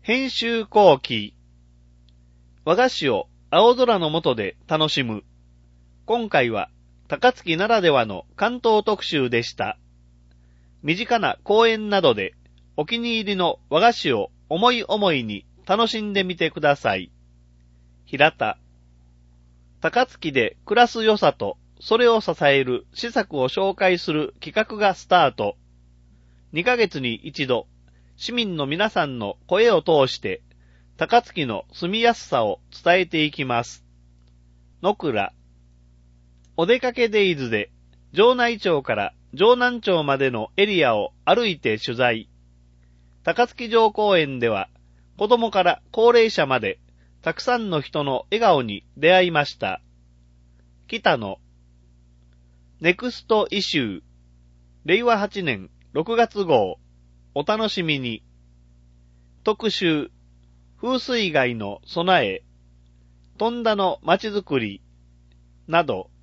編集後期。和菓子を青空の下で楽しむ。今回は高槻ならではの関東特集でした。身近な公園などでお気に入りの和菓子を思い思いに楽しんでみてください。平田。高槻で暮らす良さとそれを支える施策を紹介する企画がスタート。2ヶ月に一度、市民の皆さんの声を通して、高槻の住みやすさを伝えていきます。野倉。お出かけデイズで、城内町から城南町までのエリアを歩いて取材。高槻城公園では、子供から高齢者まで、たくさんの人の笑顔に出会いました。北野。ネクストイシュー。令和8年6月号。お楽しみに。特集。風水害の備え。富田の街づくり。など。